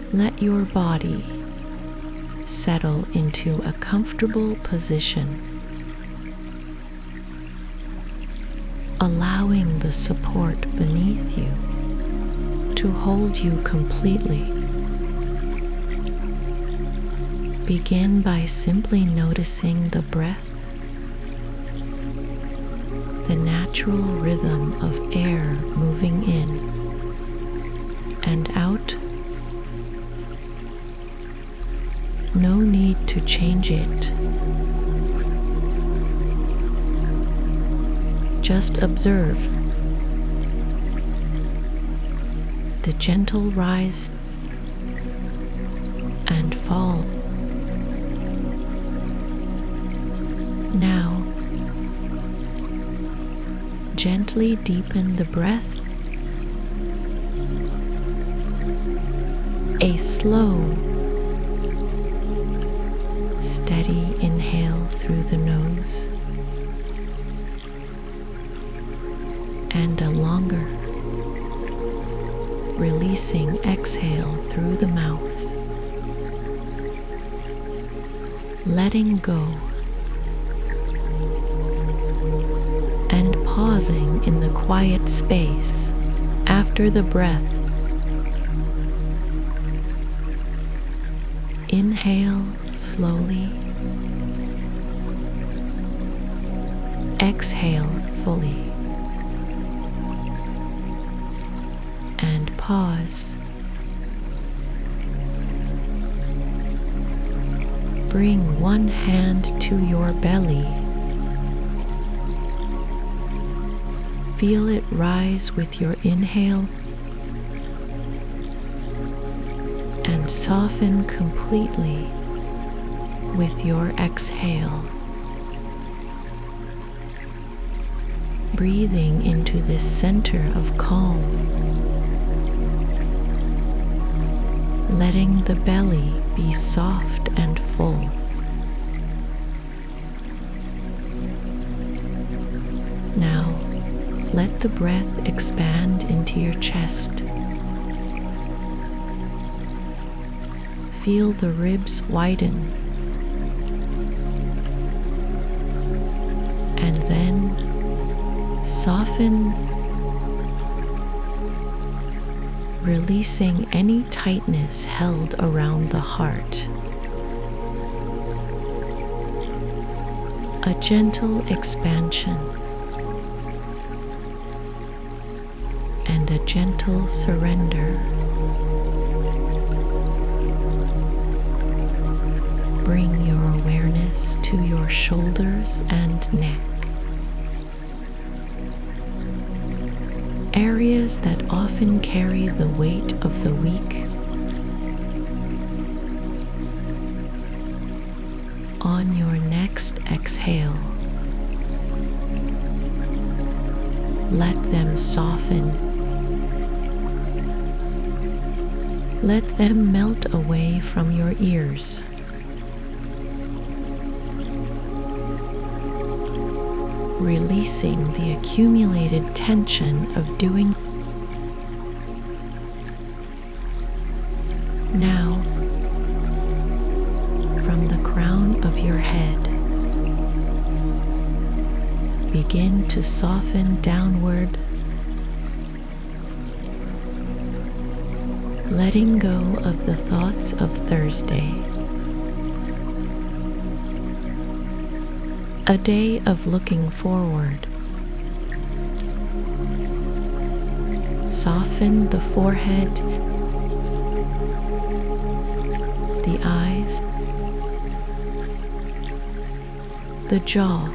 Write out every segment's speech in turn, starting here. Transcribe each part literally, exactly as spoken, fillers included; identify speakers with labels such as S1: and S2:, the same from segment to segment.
S1: Let your body settle into a comfortable position, allowing the support beneath you to hold you completely. Begin by simply noticing the breath, the natural rhythm of air moving in and out. No need to change it. Just observe the gentle rise and fall. Now, gently deepen the breath. A slow, steady inhale through the nose and a longer, releasing exhale through the mouth, letting go and pausing in the quiet space after the breath. Inhale slowly, exhale fully, and pause. Bring one hand to your belly. Feel it rise with your inhale and soften completely with your exhale. Breathing into this center of calm, letting the belly be soft and full. Now, let the breath expand into your chest. Feel the ribs widen, and then soften, releasing any tightness held around the heart. A gentle expansion and a gentle surrender. Bring your awareness to your shoulders and neck, areas that often carry the weight of the week. On your next exhale, let them soften. Let them melt away from your ears. Releasing the accumulated tension of doing. Now, from the crown of your head, begin to soften downward, letting go of the thoughts of Thursday. A day of looking forward. Soften the forehead, the eyes, the jaw.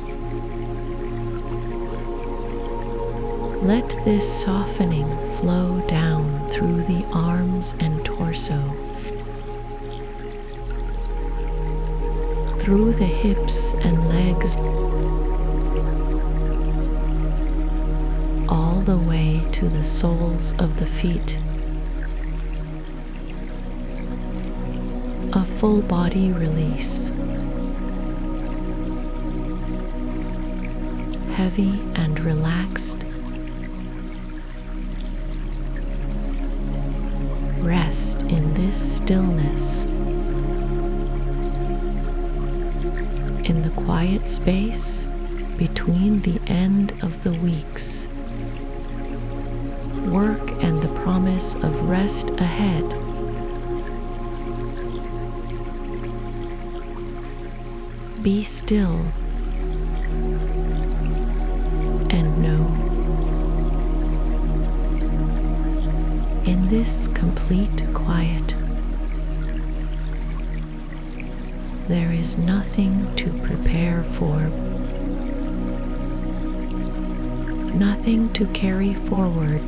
S1: Let this softening flow down through the arms and torso, through the hips and legs, all the way to the soles of the feet. A full body release, heavy and relaxed. Rest in this stillness. In the quiet space between the end of the weeks, work and the promise of rest ahead, be still and know, in this complete quiet, there is nothing to prepare for, nothing to carry forward.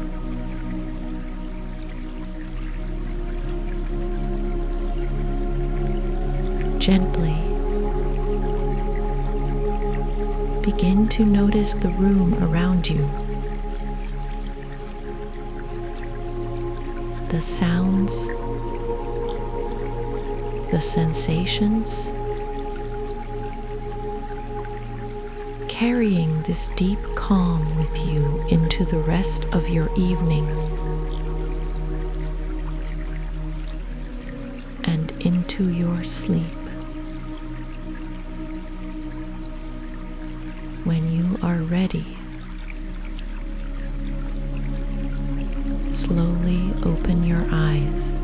S1: Gently begin to notice the room around you, the sounds, the sensations, carrying this deep calm with you into the rest of your evening and into your sleep. When you are ready, slowly open your eyes.